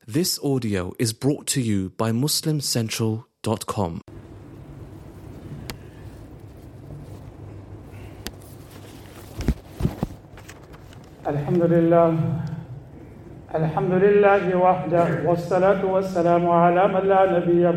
This audio is brought to you by MuslimCentral.com. Alhamdulillah wahda wassalatu wassalamu ala man la nabiyya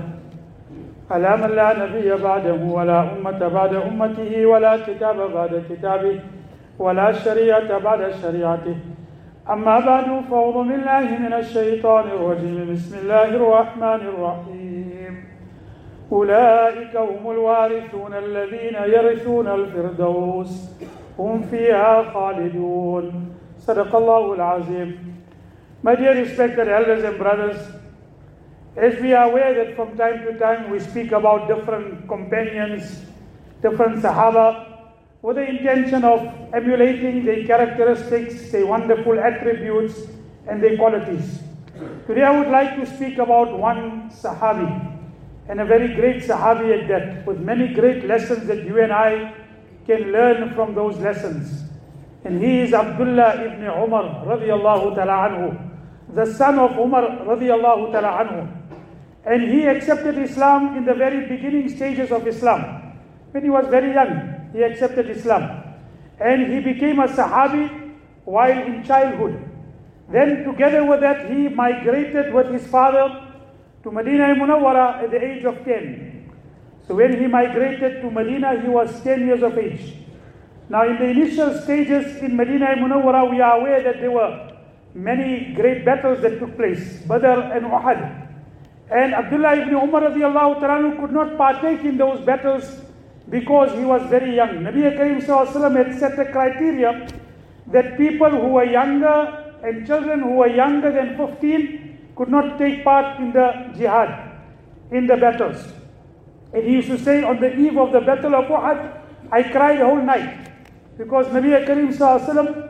ba'dahu wa la ummata ba'da ummatihi wa la kitaba ba'da kitabihi wa la shari'ata ba'da shari'atihi. أما بعد فأعوذ بالله من الشيطان الرجيم بسم الله الرحمن الرحيم أولئك هم الوارثون الذين يرثون الفردوس هم فيها خالدون صدق الله العظيم. My dear respected elders and brothers, as we are aware that from time to time we speak about different companions, different Sahaba, with the intention of emulating their characteristics, their wonderful attributes, and their qualities. Today I would like to speak about one Sahabi, and a very great Sahabi at that, with many great lessons that you and I can learn from those lessons. And he is Abdullah ibn Umar radiyallahu ta'ala anhu, the son of Umar radiyallahu ta'ala anhu. And he accepted Islam in the very beginning stages of Islam. When he was very young, he accepted Islam. And he became a Sahabi while in childhood. Then together with that, he migrated with his father to Medina Munawwara at the age of 10. So when he migrated to Medina, he was 10 years of age. Now in the initial stages in Medina Munawwara, we are aware that there were many great battles that took place, Badr and Uhud. And Abdullah ibn Umar radiallahu ta'ala could not partake in those battles because he was very young. Nabi Karim Sallallahu Alaihi Wasallam had set a criteria that people who were younger and children who were younger than 15 could not take part in the jihad, in the battles. And he used to say, on the eve of the battle of Uhud, I cried the whole night because Nabi Karim Sallallahu Alaihi Wasallam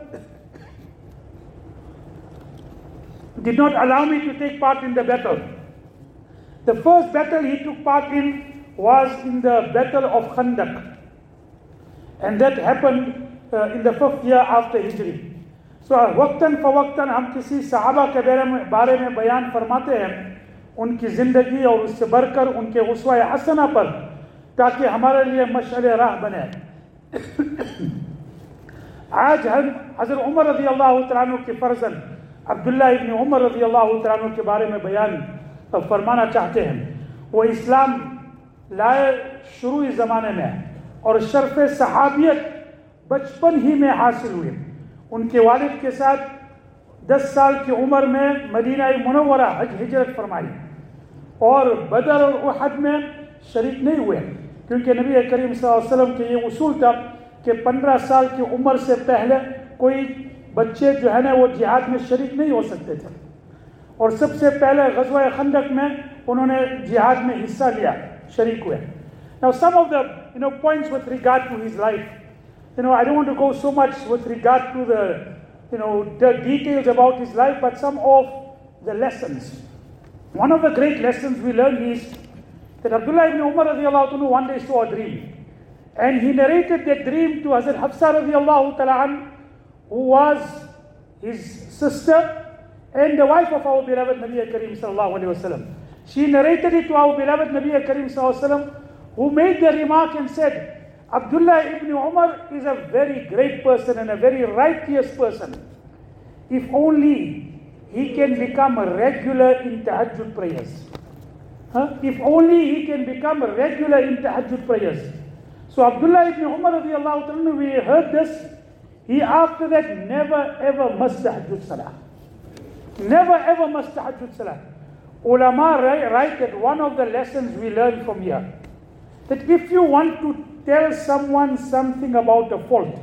did not allow me to take part in the battle. The first battle he took part in was in the battle of Khandaq, and that happened in the 5th year after Hijri. So वक्तन फवक्तन हम किसी सहाबा के बारे में बयान फरमाते हैं, उनकी ज़िंदगी और उससे बढ़कर उनके उसवा हसना पर, ताकि हमारे लिए मशअल राह बने। आज हम हज़रत उमर रज़ी अल्लाह तआला अन्हु के फर्जंद अब्दुल्ला इब्न उमर रज़ी अल्लाह तआला अन्हु के बारे में बयान फरमाना चाहते हैं। वो इस्लाम लाए शुरू ज़माने में और शर्फ सहाबियत बचपन ही में हासिल हुए। उनके वालिद के साथ 10 साल की उम्र में मदीना मुनव्वरा हिजरत फरमाई और बदर और उहद में शरीक नहीं हुए, क्योंकि नबी करीम सल्लल्लाहु अलैहि वसल्लम के ये उसूल था कि 15 साल की उम्र से पहले कोई बच्चे जो है ना वो जिहाद में शरीक नहीं हो सकते थे। और सबसे पहले ग़ज़वा खंदक में उन्होंने जिहाद में हिस्सा लिया, शरीक हुए। Now some of the points with regard to his life, I don't want to go so much with regard to the details about his life, but some of the lessons. One of the great lessons we learn is that Abdullah ibn Umar radiallahu anhu one day saw a dream, and he narrated that dream to Hazrat Hafsa radiallahu ta'ala anha, who was his sister and the wife of our beloved Nabi Karim sallallahu alaihi wasallam. She narrated it to our beloved Nabi Karim sallallahu alaihi wasallam, who made the remark and said, Abdullah ibn Umar is a very great person and a very righteous person. If only he can become a regular in tahajjud prayers. If only he can become a regular in tahajjud prayers. So Abdullah ibn Umar radiallahu ta'ala, when he heard this, he after that never ever missed tahajjud salah. Never ever missed tahajjud salah. Ulama write that one of the lessons we learn from here, that if you want to tell someone something about a fault,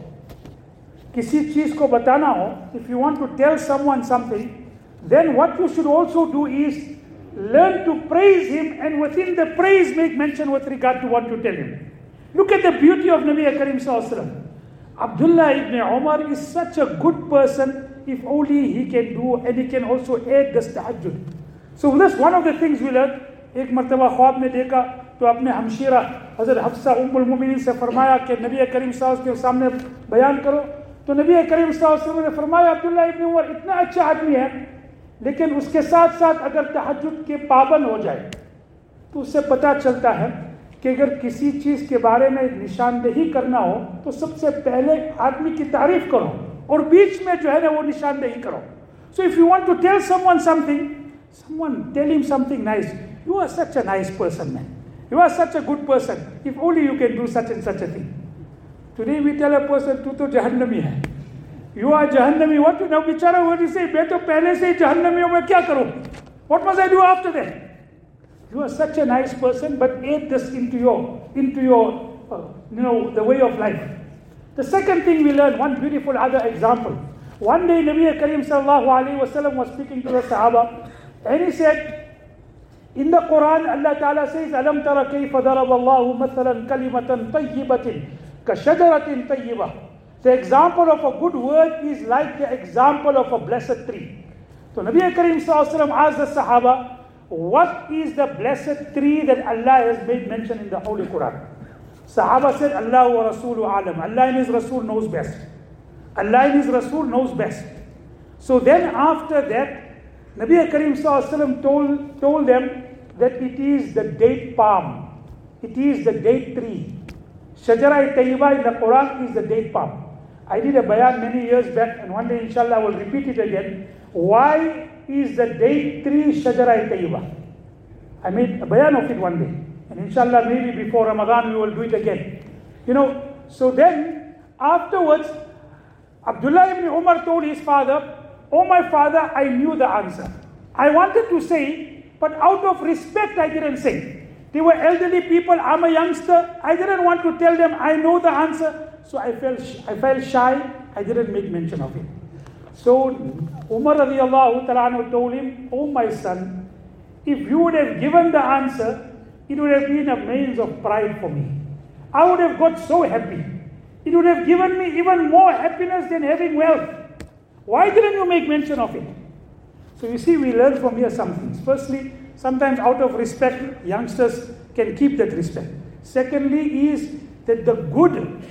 किसी चीज को बताना हो, if you want to tell someone something, then what you should also do is learn to praise him, and within the praise make mention with regard to what you tell him. Look at the beauty of Nabi Karim Sallallahu Alaihi Wasallam. Abdullah ibn Umar is such a good person, if only he can do, and he can also aid this tahajjud. So this one of the things we learned. एक मरतबा ख्वाब में देखा तो अपने हमशीरा हज़रत हफ्सा उम्मुल मोमिनीन से फरमाया कि नबी करीम सल्लल्लाहु अलैहि वसल्लम के सामने बयान करो। तो नबी करीम सल्लल्लाहु अलैहि वसल्लम ने फरमाया, अब्दुल्ला इब्न उमर इतना अच्छा आदमी है लेकिन उसके साथ साथ अगर तहज्जुद के पाबंद हो जाए तो उससे पता चलता है कि अगर किसी चीज़ के बारे में निशानदेही करना हो तो सबसे पहले आदमी की तारीफ करो और बीच में जो है ना वो निशानदेही करो. So if you want to tell someone something, someone tell him something nice. You are such a nice person man. You are such a good person. If only you can do such and such a thing. Today we tell a person, तू तो जहन्नमी है. You are Jahannami. What you now, बेचारा what you say? मैं तो पहले से ही जहन्नमी हूँ, मैं क्या करूँ? What must I do after that? You are such a nice person, but add this into your the way of life. The second thing we learn, one beautiful other example. One day Nabi Kareem sallallahu alaihi wasallam was speaking to the Sahaba, and he said, in the Quran, Allah Ta'ala says, أَلَمْ تَرَ كَيْفَ ضَرَبَ اللَّهُ مَثَلًا كَلِمَةً طَيِّبَةٍ كَشَجَرَةٍ طَيِّبَةٍ. The example of a good word is like the example of a blessed tree. So Nabi Kareem Sallallahu Alaihi Wasallam asked the Sahaba, what is the blessed tree that Allah has made mention in the Holy Quran? Sahaba said, Allah wa Rasulu alam. Allah and His Rasul knows best. Allah and His Rasul knows best. So then after that, Nabi Kareem Sallallahu Alaihi Wasallam told them that it is the date palm. It is the date tree. Shajara-e-Tayyiba in the Quran is the date palm. I did a bayan many years back, and one day inshallah I will repeat it again. Why is the date tree Shajara-e-Tayyiba? I made a bayan of it one day. And inshallah maybe before Ramadan we will do it again. So then afterwards, Abdullah ibn Umar told his father, oh my father, I knew the answer. I wanted to say, but out of respect I didn't say. They were elderly people, I'm a youngster. I didn't want to tell them I know the answer. So I felt shy. I didn't make mention of it. So Umar radiallahu ta'ala told him, oh my son, if you would have given the answer, it would have been a means of pride for me. I would have got so happy. It would have given me even more happiness than having wealth. Why didn't you make mention of it? So you see, we learn from here some things. Firstly, sometimes out of respect, youngsters can keep that respect. Secondly is that the good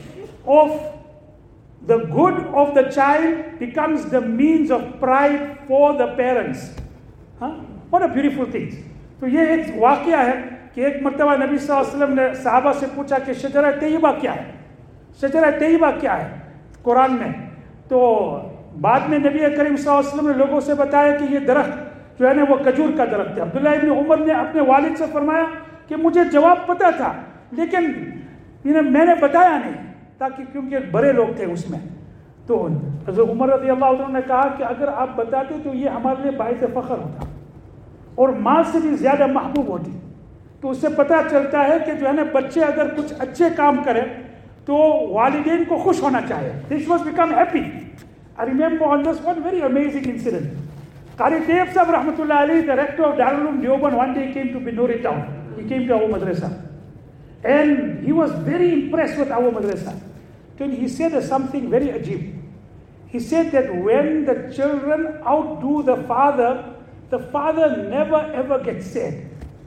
of the child becomes the means of pride for the parents. What a beautiful thing. तो ये एक वाकया है कि एक मर्तबा नबी सल्लल्लाहु अलैहि वसल्लम ने सहाबा से पूछा कि शजरा तैयबा क्या है? शजरा तैयबा क्या है कुरान में? तो बाद में नबी करीम सल्लल्लाहु अलैहि वसल्लम ने लोगों से बताया कि ये दरख्त जो है ना वो खजूर का दरख्त है. अब्दुल्ला इब्न उमर ने अपने वालिद से फरमाया कि मुझे जवाब पता था, लेकिन मैंने बताया नहीं, ताकि क्योंकि बड़े लोग थे उसमें. तो हज़रत उमर रज़ियल्लाहु अन्हु ने कहा कि अगर आप बताते तो ये हमारे लिए बाइस फ़ख्र होता और माँ से भी ज़्यादा महबूब होती. तो उससे पता चलता है कि जो है ना बच्चे अगर कुछ अच्छे काम करें तो वालिदैन को खुश होना चाहिए. This was become happy. I remember on this one very amazing incident. Qari Tayyib Sahib Rahmatullah Alayhi, the rector of Darul Uloom Deoband, one day came to Binuri town. He came to our madrasa. And he was very impressed with our madrasa. Then he said something very ajib. He said that when the children outdo the father never ever gets sad.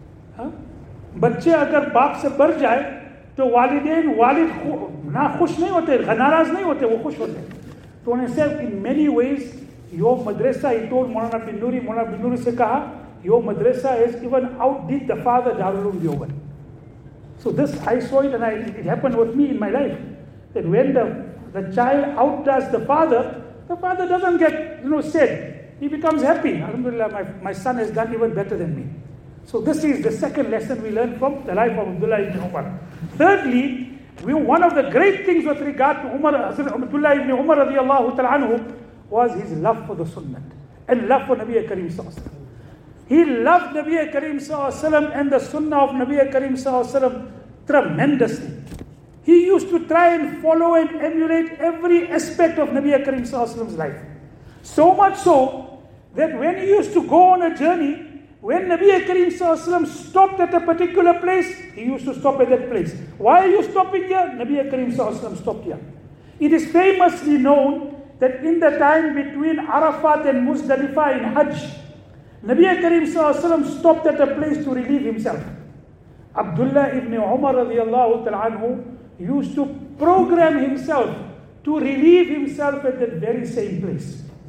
बच्चे अगर बाप से बढ़ जाए तो वालिद ना खुश नहीं होते, नाराज नहीं होते, वो खुश होते. तो उन्हें said in many ways your madrasa, he told Maulana bin Nuri से कहा, your madrasa has even outdid the father Darul Uloom Deoband. So this I saw it, and it happened with me in my life, that when the child outdoes the father doesn't get sad. He becomes happy. Alhamdulillah, my son has done even better than me. So this is the second lesson we learn from the life of Abdullah ibn Umar. Thirdly, one of the great things with regard to Abdullah ibn Umar radiallahu ta'ala anhu was his love for the Sunnah and love for Nabi Kareem sallallahu alaihi wasallam. He loved Nabi Kareem sallallahu alaihi wasallam and the Sunnah of Nabi Kareem sallallahu alaihi wasallam tremendously. He used to try and follow and emulate every aspect of Nabi Kareem sallallahu alaihi wasallam's life. So much so that when he used to go on a journey, when Nabi Kareem sallallahu alaihi wasallam stopped at a particular place, he used to stop at that place. Why are you stopping here? Nabi Kareem sallallahu alaihi wasallam stopped here. It is famously known that in the time between Arafat and Muzdalifah in Hajj, Nabi Kareem sallallahu alaihi wasallam stopped at a place to relieve himself. Abdullah ibn Umar radiallahu ta'ala anhu used to program himself to relieve himself at that very same place.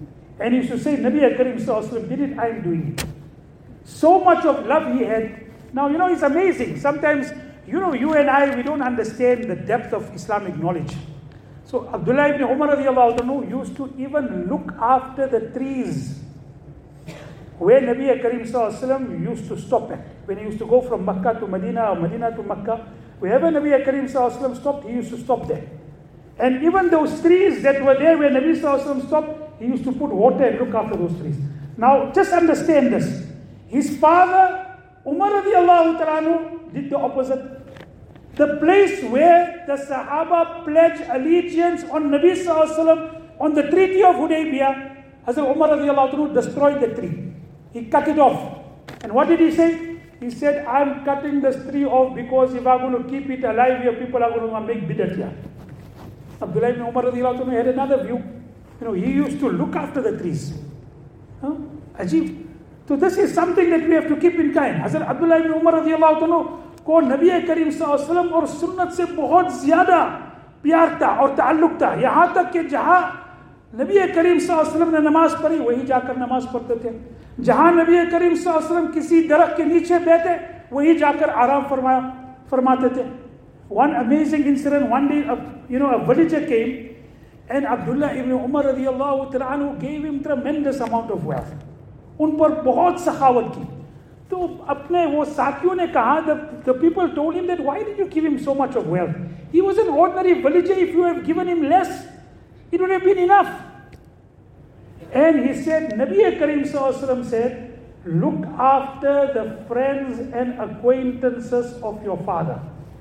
And he used to say, Nabi Karim Sallallahu Alaihi Wasallam did it, I am doing it. So much of love he had. Now, it's amazing. Sometimes, you and I, we don't understand the depth of Islamic knowledge. So, Abdullah ibn Umar radiallahu anhu used to even look after the trees where Nabi Karim Sallallahu Alaihi Wasallam used to stop at. When he used to go from Makkah to Medina or Medina to Makkah, wherever Nabi Karim Sallallahu Alaihi Wasallam stopped, he used to stop there. And even those trees that were there where Nabi Sallallahu Alaihi Wasallam stopped, he used to put water and look after those trees. Now, just understand this. His father, Umar radiallahu ta'ala, did the opposite. The place where the Sahaba pledged allegiance on Nabi Sallallahu Alaihi Wasallam on the Treaty of Hudaybiyah, Hazrat Umar radiallahu ta'ala destroyed the tree. He cut it off. And what did he say? He said, I'm cutting this tree off because if I'm going to keep it alive here, people are going to make bidat here. Abdullah ibn Umar radiallahu ta'ala had another view. He used to look after the trees. Ajib. So this is something that we have to keep in mind. Hazrat Abdullah ibn Umar radiallahu ta'ala को नबी करीम सल्लल्लाहु अलैहि वसल्लम और सुन्नत से बहुत ज्यादा प्यार था और ताल्लुक था, यहाँ तक कि जहाँ नबी करीम सल्लल्लाहु अलैहि वसल्लम ने नमाज पढ़ी वहीं जाकर नमाज पढ़ते थे, जहाँ नबी करीम सल्लल्लाहु अलैहि वसल्लम किसी दरख्त के नीचे बैठे वहीं जाकर आराम फरमाते थे. One amazing incident, one day a villager came and Abdullah ibn Umar radiallahu ta'ala anhu gave him tremendous amount of wealth. उन पर बहुत सखावत की. तो अपने वो साथियों ने कहा, the people told him that why did you give him so much of wealth? He was an ordinary villager. If you have given him less, it would have been enough. And he said, Nabi Karim Sallallahu Alaihi Wasallam said, look after the friends and acquaintances of your father.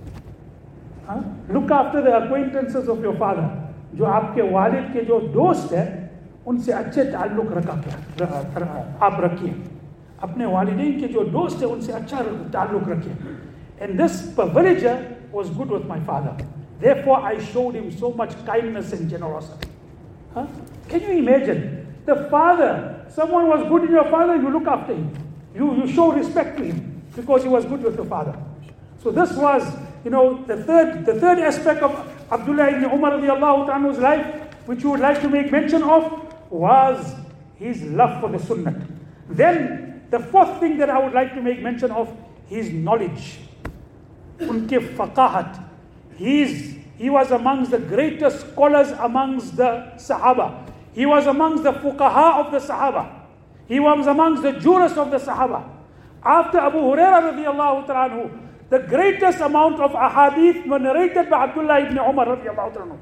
Look after the acquaintances of your father. जो आपके वालिद के जो दोस्त है उनसे अच्छे ताल्लुक आप रखिए. अपने वालिदैन के जो दोस्त है उनसे अच्छा ताल्लुक रखिए. And this villager was good with my father. Therefore I showed him so much kindness and generosity. Can you imagine? The father, someone was good in your father, you look after him. You show respect to him because he was good with your father. So this was, the third aspect of Abdullah ibn Umar radiallahu anhu's life, which you would like to make mention of, was his love for the sunnah. Then the fourth thing that I would like to make mention of, his knowledge. Unke faqahat. He was amongst the greatest scholars amongst the Sahaba. He was amongst the fuqaha of the Sahaba. He was amongst the jurists of the Sahaba. After Abu Hurairah radiallahu ta'ala, the greatest amount of ahadith were narrated by Abdullah ibn Umar radiallahu ta'ala.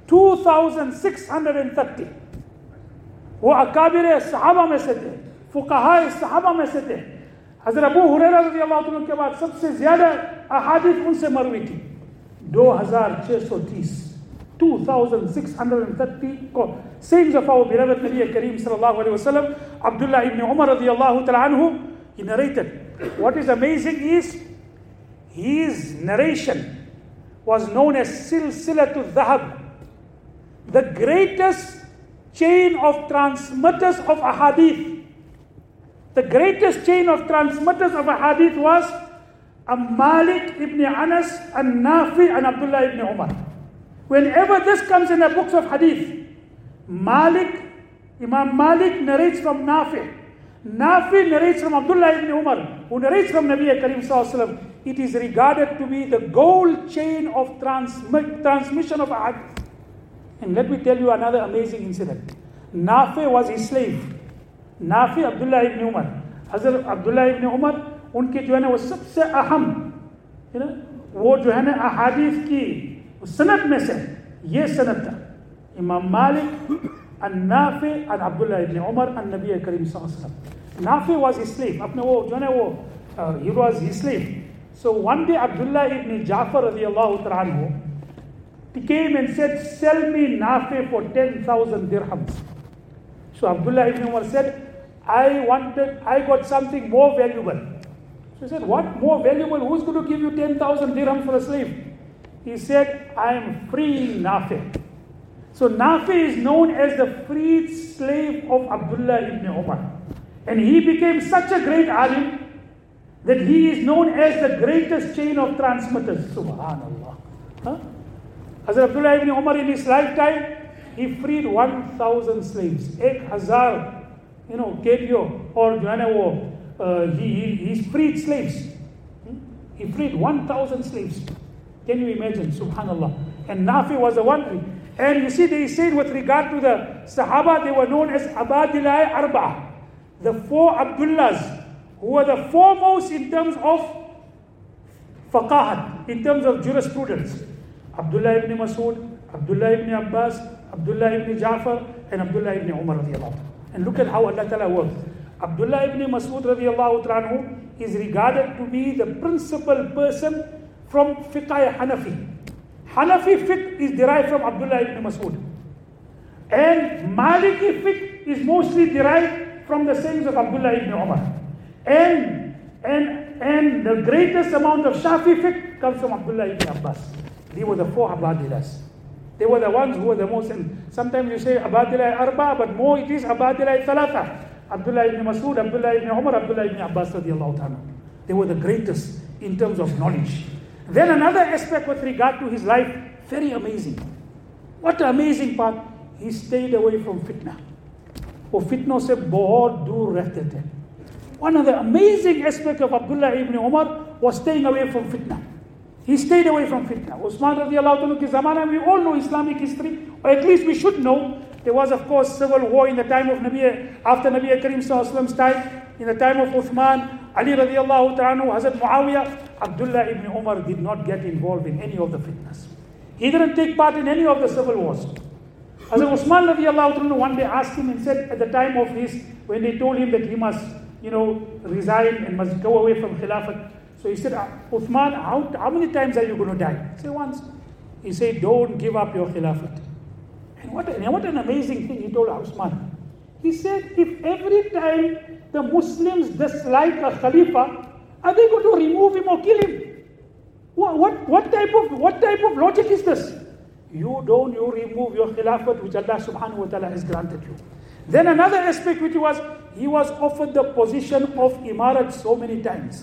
2,630. वो अकाबिर सहाबा में से थे, फुक़हा सहाबा में से थे. हज़रत अबू हुरैरा रज़ियल्लाहु अन्हु के बाद सबसे ज़्यादा अहादीथ उनसे मरवी थी. 2,630. 2,630 sayings of our beloved Nabi Kareem sallallahu alaihi wasallam. Abdullah ibn Umar radiallahu ta'ala anhu, he narrated. What is amazing is his narration was known as Silsilatul Dhahab, the greatest chain of transmitters of ahadith. The greatest chain of transmitters of ahadith was Malik ibn Anas and Nafi and Abdullah ibn Umar. Whenever this comes in the books of hadith, Imam Malik narrates from Nafi. Nafi narrates from Abdullah ibn Umar, who narrates from Nabi Karim Sallallahu Alaihi Wasallam. It is regarded to be the gold chain of transmission of ahadith. And let me tell you another amazing incident. Nafi was his slave. Nafi Abdullah ibn Umar. Hazrat Abdullah ibn Umar, उनके जो है ना वो सबसे अहम, वो जो है ना अहादीथ की सनद में से ये सनद था. इमाम मालिक and Nafi and Abdullah ibn Umar and Nabi Karim Sallallahu Alaihi Wasallam. Nafi was his slave. अपने वो जो है ना वो he was his slave. So one day Abdullah ibn Ja'far radiallahu ta'ala anhu, he came and said, sell me Nafi for 10,000 dirhams. So Abdullah ibn Umar said, I got something more valuable. So he said, what more valuable? Who's going to give you 10,000 dirhams for a slave? He said, I am freeing Nafi. So Nafi is known as the freed slave of Abdullah ibn Umar. And he became such a great alim that he is known as the greatest chain of transmitters. Subhanallah. Hazrat Abdullah ibn Umar in his lifetime, he freed 1,000 slaves. 1,000 KPO or he's freed slaves. He freed 1,000 slaves. Can you imagine? Subhanallah. And Nafi was the one. And you see, they said with regard to the Sahaba, they were known as Abadilai Arba'a. The 4 Abdullahs, who were the foremost in terms of faqahat, in terms of jurisprudence. Abdullah ibn Mas'ud, Abdullah ibn Abbas, Abdullah ibn Ja'far, and Abdullah ibn Umar radiallahu anhu. And look at how Allah Ta'ala works. Abdullah ibn Mas'ud radiallahu anhu is regarded to be the principal person from fiqh Hanafi. Hanafi fiqh is derived from Abdullah ibn Mas'ud. And Maliki fiqh is mostly derived from the sayings of Abdullah ibn Umar. And the greatest amount of Shafi fiqh comes from Abdullah ibn Abbas. They were the 4 Abadilas. They were the ones who were the most, and sometimes you say Abadilai Arba, but more it is Abadilai Thalatha. Abdullah ibn Mas'ud, Abdullah ibn Umar, Abdullah ibn Abbas radiallahu ta'ala. They were the greatest in terms of knowledge. Then another aspect with regard to his life, very amazing. What an amazing part. He stayed away from fitna. Or fitna se bahut dur rehte the. One of the amazing aspects of Abdullah ibn Umar was staying away from fitna. He stayed away from fitna. Usman radiallahu anhu ki zamana, we all know Islamic history, or at least we should know. There was, of course, civil war in the time of after Nabi Karim Sallallahu Alaihi Wasallam's time, in the time of Uthman, Ali radiallahu ta'ala, Hazrat Muawiyah. Abdullah ibn Umar did not get involved in any of the fitnas. He didn't take part in any of the civil wars. Hazrat Usman radiallahu ta'ala one day asked him and said, at the time of when they told him that he must, resign and must go away from Khilafat. So he said, Uthman, how many times are you going to die? He said, once. He said, don't give up your Khilafat. And what an amazing thing he told Uthman. He said, if every time the Muslims dislike a Khalifa, are they going to remove him or kill him? What type of logic is this? You remove your Khilafat which Allah subhanahu wa ta'ala has granted you. Then another aspect which he was offered the position of Imarat so many times.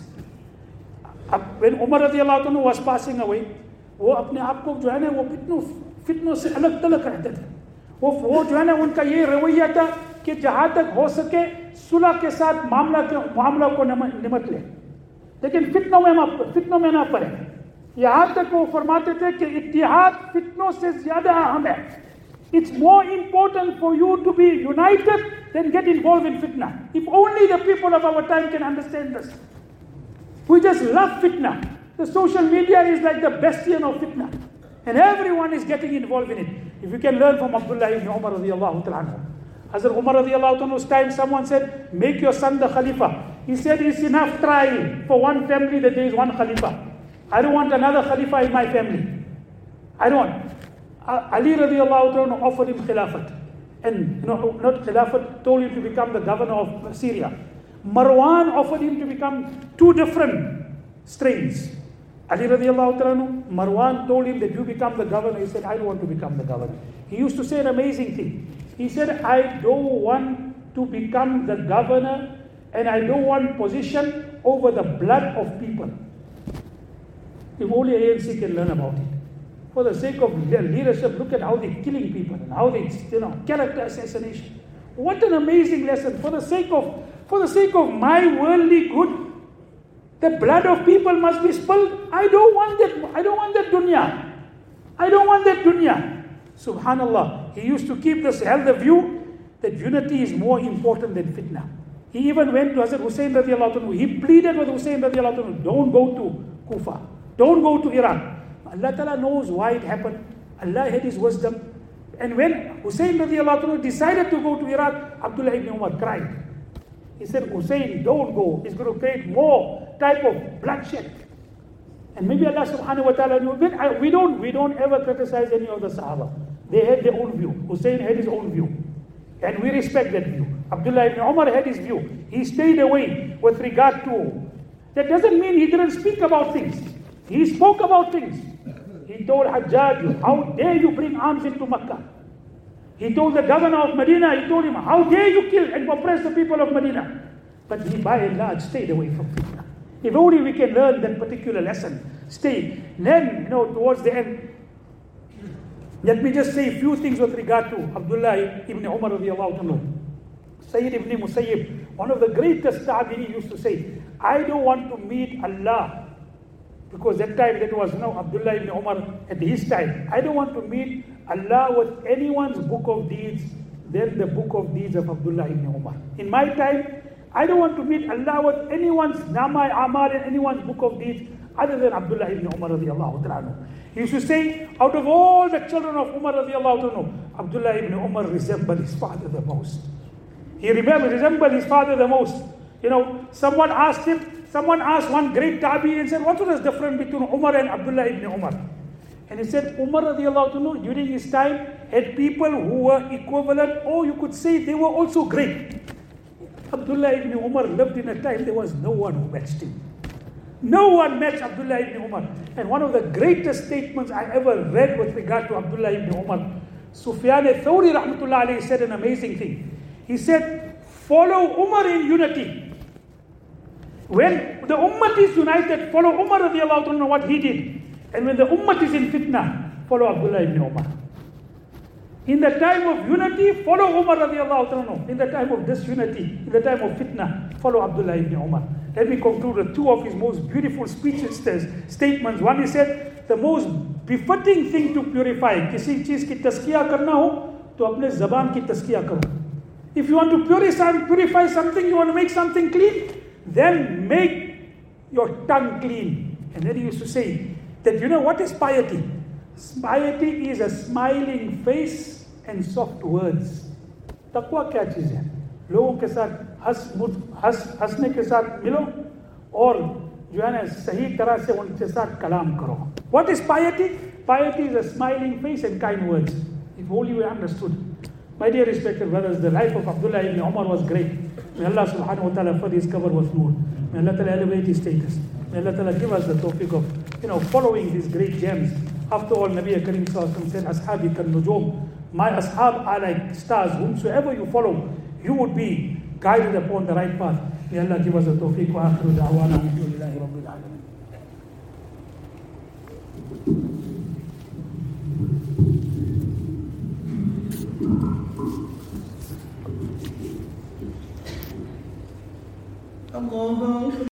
When Umar radiallahu anhu was passing away, वो अपने आप को जो है ना वो फितनों से अलग तलक रहते थे. वो जो है ना उनका ये रवैया था कि जहाँ तक हो सके सुलह के साथ मामला को निमट ले, लेकिन फितनों में ना पड़े. यहाँ तक वो फरमाते थे कि इत्तिहाद फितनों से ज्यादा अहम है. It's more important for you to be united than get involved in fitna. If only the people of our time can understand this. We just love fitna. The social media is like the bastion of fitna. And everyone is getting involved in it. If you can learn from Abdullah ibn Umar radiallahu ta'ala. Hazrat Umar radiallahu ta'ala's time, someone said, make your son the Khalifa. He said, it's enough trial for one family that there is one Khalifa. I don't want another Khalifa in my family. I don't want. Ali radiallahu ta'ala offered him Khilafat. And not Khilafat, told him to become the governor of Syria. Marwan offered him to become 2 different strains. Ali radiallahu ta'ala, Marwan told him that you become the governor. He said, I don't want to become the governor. He used to say an amazing thing. He said, I don't want to become the governor and I don't want position over the blood of people. If only ANC can learn about it. For the sake of leadership, look at how they're killing people and how they, character assassination. What an amazing lesson. For the sake of my worldly good, the blood of people must be spilled. I don't want that. I don't want that dunya. I don't want that dunya. Subhanallah. He used to held the view that unity is more important than fitna. He even went to Hazrat Hussain radiallahu anhu. He pleaded with Hussain radiallahu anhu, don't go to Kufa. Don't go to Iraq. Allah Ta'ala knows why it happened. Allah had His wisdom. And when Hussain radiallahu anhu decided to go to Iraq, Abdullah ibn Umar cried. He said, Hussain, don't go. It's going to create more type of bloodshed. And maybe Allah subhanahu wa ta'ala knew. We don't ever criticize any of the Sahaba. They had their own view. Hussain had his own view. And we respect that view. Abdullah ibn Umar had his view. He stayed away with regard to. That doesn't mean he didn't speak about things. He spoke about things. He told Hajjaj, how dare you bring arms into Makkah? He told the governor of Medina, he told him, how dare you kill and oppress the people of Medina? But he by and large stayed away from fitna. If only we can learn that particular lesson. Stay. Then, towards the end, let me just say a few things with regard to Abdullah ibn Umar radiallahu anhu. Sayyid ibn Musayyib, one of the greatest tabi'in, used to say, I don't want to meet Allah, because that time that was Abdullah ibn Umar at his time. I don't want to meet Allah with anyone's book of deeds than the book of deeds of Abdullah ibn Umar. In my time, I don't want to meet Allah with anyone's Nama Amal and anyone's book of deeds other than Abdullah ibn Umar radiallahu ta'ala. He used to say, out of all the children of Umar radiallahu ta'ala, Abdullah ibn Umar resembled his father the most. He resembled his father the most. Someone asked one great tabi and said, what was the difference between Umar and Abdullah ibn Umar? And he said, Umar radiallahu ta'ala, during his time, had people who were equivalent, or you could say they were also great. Abdullah ibn Umar lived in a time there was no one who matched him. No one matched Abdullah ibn Umar. And one of the greatest statements I ever read with regard to Abdullah ibn Umar, Sufyan al-Thawri rahmatullah alayhi said an amazing thing. He said, follow Umar in unity. When the ummah is united, follow Umar radiallahu anhu what he did. And when the ummah is in fitna, follow Abdullah ibn Umar. In the time of unity, follow Umar radiallahu anhu. In the time of disunity, in the time of fitna, follow Abdullah ibn Umar. Let me conclude with two of his most beautiful speeches, statements. One, he said, the most befitting thing to purify, किसी चीज की तस्किया करना हो, तो अपने ज़बान की तस्किया करो. If you want to purify something, you want to make something clean, then make your tongue clean. And then he used to say that, what is piety? Piety is a smiling face and soft words. Taqwa क्या चीज है? लोगों के साथ हंसने के साथ मिलो और जो है ना सही तरह से उनके साथ कलाम करो. What is piety? Piety is a smiling face and kind words. If only we understood. My dear respected brothers, the life of Abdullah ibn Umar was great. May Allah subhanahu wa ta'ala fill his cover with nur. May Allah ta'ala elevate his status. May Allah ta'ala give us the tawfiq of following these great gems. After all, Nabi Karim sallallahu alaihi wasallam said, Ashabi kan nujum. My ashab are like stars. Whomsoever you follow, you would be guided upon the right path. May Allah give us the tawfiq wa akhiru da'wana alhamdulillahi rabbil alamin. Allah